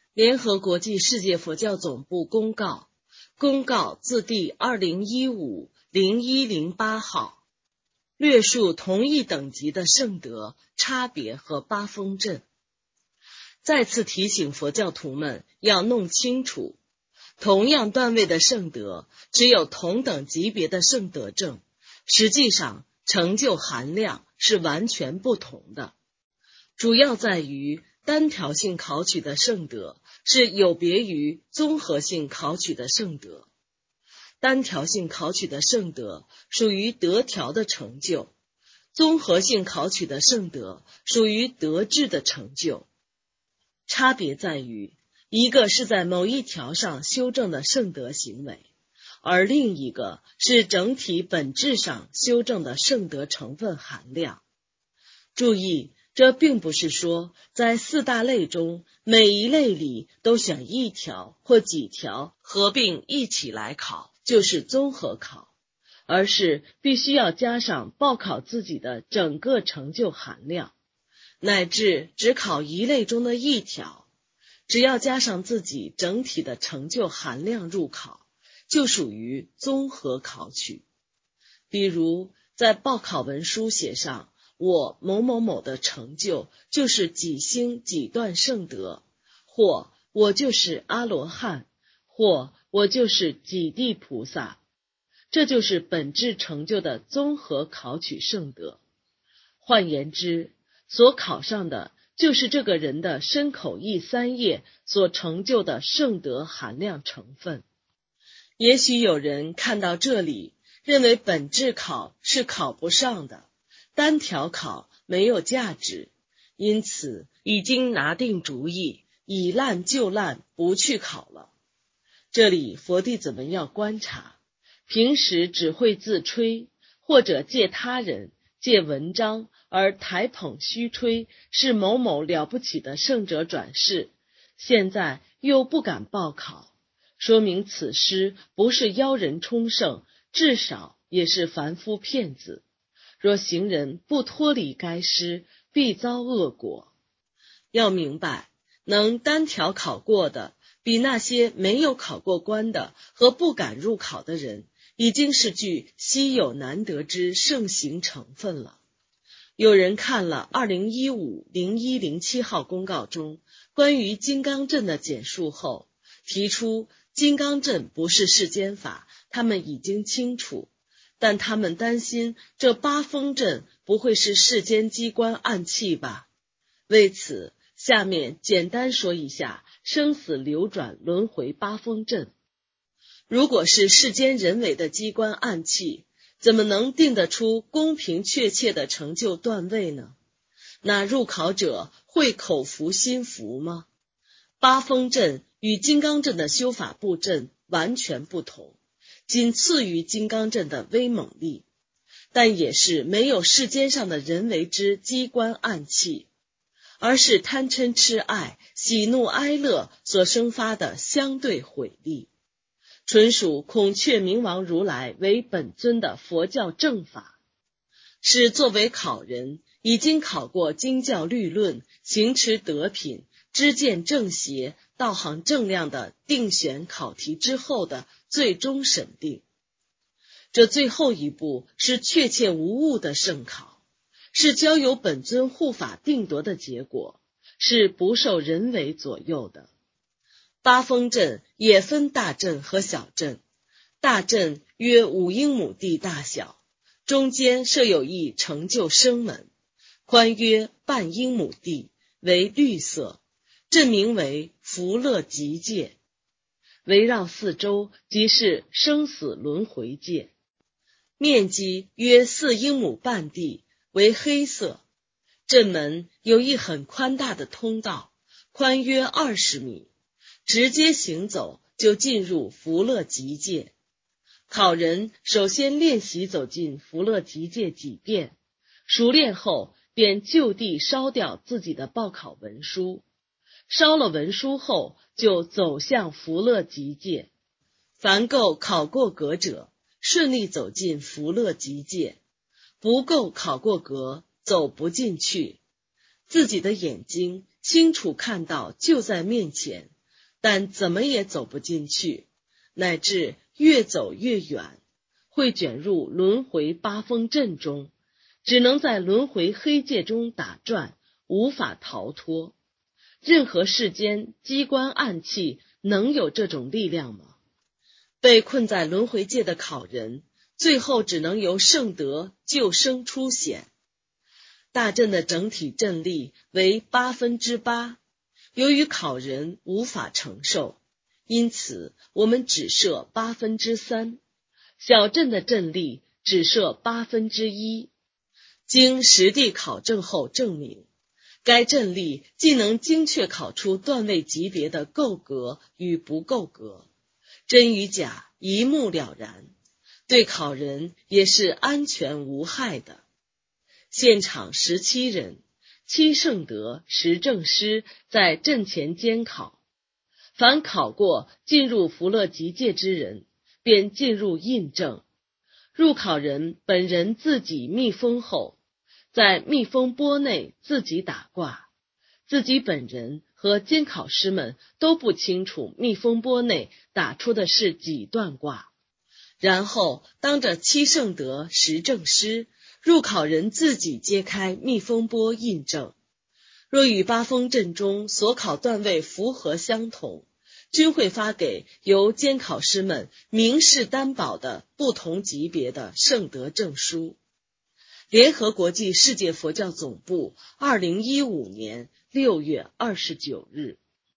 联合国际世界佛教总部公告自第2015-0108号，略述同一等级的圣德差别和八风阵。再次提醒佛教徒们要弄清楚，同样段位的圣德，只有同等级别的圣德证，实际上成就含量是完全不同的。主要在于单条性考取的圣德是有别于综合性考取的圣德。单条性考取的圣德属于德条的成就，综合性考取的圣德属于德智的成就。差别在于，一个是在某一条上修正的圣德行为，而另一个是整体本质上修正的圣德成分含量。注意，这并不是说在四大类中每一类里都选一条或几条合并一起来考，就是综合考，而是必须要加上报考自己的整个成就含量，乃至只考一类中的一条，只要加上自己整体的成就含量入考，就属于综合考取。比如在报考文书写上，我某某某的成就就是几星几段圣德，或我就是阿罗汉，或我就是几地菩萨，这就是本质成就的综合考取圣德。换言之，所考上的就是这个人的身口意三业所成就的圣德含量成分。也许有人看到这里，认为本质考是考不上的，单条考没有价值，因此已经拿定主意，以烂就烂，不去考了。这里佛弟子们要观察，平时只会自吹，或者借他人借文章而抬捧虚吹是某某了不起的圣者转世，现在又不敢报考，说明此师不是妖人充盛，至少也是凡夫骗子。若行人不脱离该师，必遭恶果。要明白，能单条考过的，比那些没有考过关的和不敢入考的人，已经是具稀有难得之圣行成分了。有人看了2015-0107号公告中关于金刚阵的简述后，提出金刚阵不是世间法，他们已经清楚，但他们担心这八风阵不会是世间机关暗器吧？为此，下面简单说一下生死流转轮回八风阵。如果是世间人为的机关暗器，怎么能定得出公平确切的成就段位呢？那入考者会口服心服吗？八风阵与金刚阵的修法布阵完全不同，仅次于金刚阵的威猛力，但也是没有世间上的人为之机关暗器，而是贪嗔痴爱、喜怒哀乐所生发的相对毁力，纯属孔雀明王如来为本尊的佛教正法，是作为考人已经考过经教律论、行持德品、知见正邪、道行正量的定选考题之后的最终审定。这最后一步是确切无误的圣考，是交由本尊护法定夺的结果，是不受人为左右的。八风阵也分大阵和小阵，大阵约5英亩地大小，中间设有一成就生门，宽约半英亩地，为绿色，阵名为福乐极界，围绕四周即是生死轮回界，面积约4英亩半地，为黑色。阵门有一很宽大的通道，宽约20米，直接行走就进入福乐极界。考人首先练习走进福乐极界几遍，熟练后便就地烧掉自己的报考文书，烧了文书后就走向福乐极界。凡够考过格者，顺利走进福乐极界，不够考过格，走不进去。自己的眼睛清楚看到就在面前， 但怎么也走不进去，乃至越走越远，会卷入轮回八风阵中，只能在轮回黑界中打转，无法逃脱。任何世间机关暗器能有这种力量吗？被困在轮回界的考人，最后只能由圣德救生出险。大阵的整体阵力为8/8，由于考人无法承受，因此我们只设3/8，小阵的阵力只设1/8。经实地考证后证明，该阵力既能精确考出段位级别的够格与不够格，真与假一目了然，对考人也是安全无害的。现场17人，7圣德10正师在阵前监考，凡考过进入福乐极界之人，便进入印证。入考人本人自己密封后，在密封钵内自己打卦，自己本人和监考师们都不清楚密封钵内打出的是几段卦。然后当着7圣德10正师，入考人自己揭开密封钵印证。若与八风阵中所考段位符合相同，均会发给由监考师们明示担保的不同级别的圣德证书。联合国际世界佛教总部2015年6月29日。